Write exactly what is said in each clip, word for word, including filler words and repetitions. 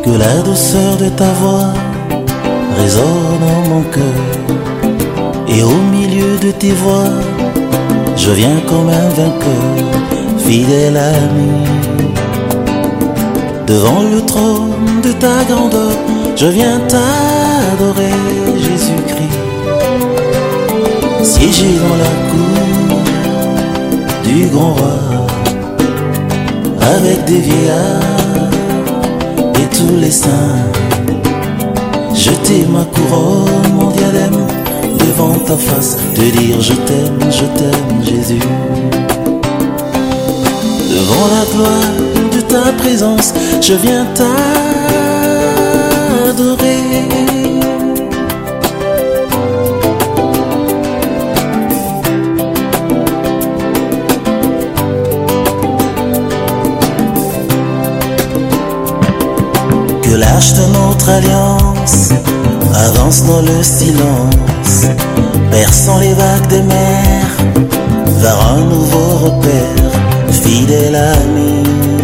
Que la douceur de ta voix résonne en mon cœur, et au milieu de tes voix, je viens comme un vainqueur, fidèle ami. Devant le trône de ta grandeur, je viens t'adorer, Jésus-Christ. Siégé dans la cour du grand roi, avec des vieillards et tous les saints, jeter ma couronne, mon diadème, devant ta face, te dire je t'aime, je t'aime, Jésus. Devant la gloire de ta présence, je viens t'adorer. Que l'âge de notre alliance avance dans le silence, perçant les vagues des mers vers un nouveau repère, fidèle ami.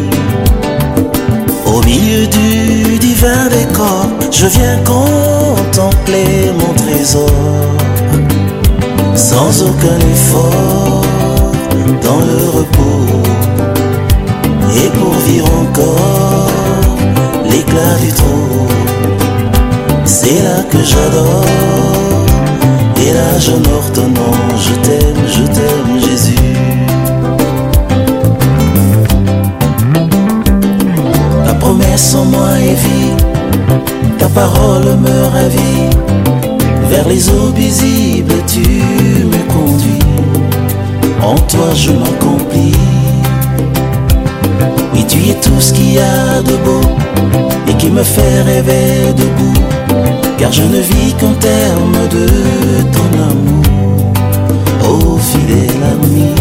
Au milieu du divin décor, je viens contempler mon trésor, sans aucun effort, dans le repos, et pour vivre encore l'éclat du trône. C'est là que j'adore, et là j'honore ton nom. Je t'aime, je t'aime, Jésus. Ta promesse en moi est vie, ta parole me ravit. Vers les eaux paisibles tu me conduis, en toi je m'accomplis. Oui, tu es tout ce qu'il y a de beau et qui me fait rêver debout, car je ne vis qu'en termes de ton amour, ô fidèle ami.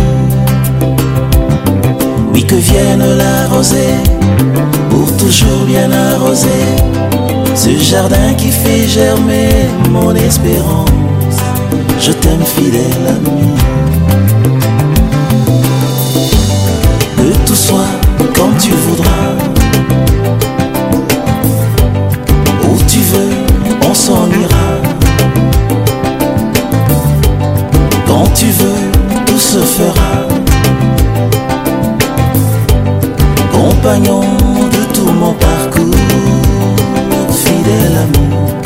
Oui, que vienne la rosée pour toujours bien arroser ce jardin qui fait germer mon espérance. Je t'aime, fidèle ami. Que tout soit comme tu voudras, où tu veux, on s'en ira. Quand tu veux, tout se fera. Compagnon de tout mon parcours, fidèle ami.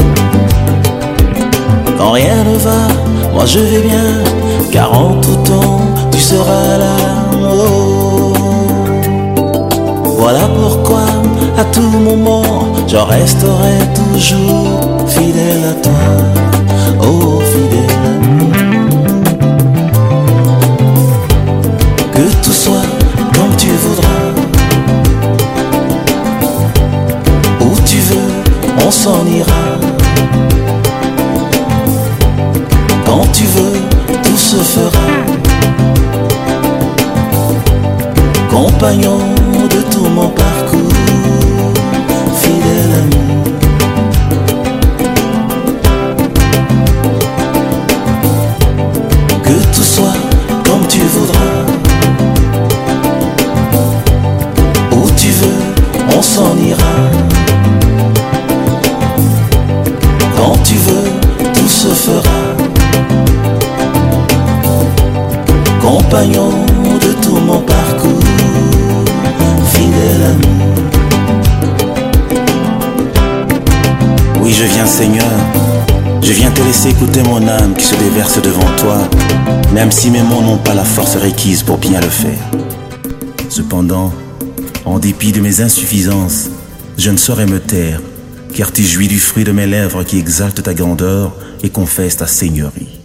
Quand rien ne va, moi je vais bien, car en tout temps, tu seras là. Oh. Voilà pourquoi, à tout moment, je resterai toujours fidèle à toi, oh fidèle ami. Que tout soit comme tu voudras, où tu veux, on s'en ira. Quand tu veux, tout se fera. Compagnon de tout mon parcours, fidèle ami. Que tout soit comme tu voudras, où tu veux, on s'en ira. Quand tu veux, tout se fera. Compagnon de tout mon parcours, fidèle ami. Oui, je viens, Seigneur, je viens te laisser écouter mon âme qui se déverse devant toi, même si mes mots n'ont pas la force requise pour bien le faire. Cependant, en dépit de mes insuffisances, je ne saurais me taire, car tu jouis du fruit de mes lèvres qui exalte ta grandeur et confesse ta seigneurie.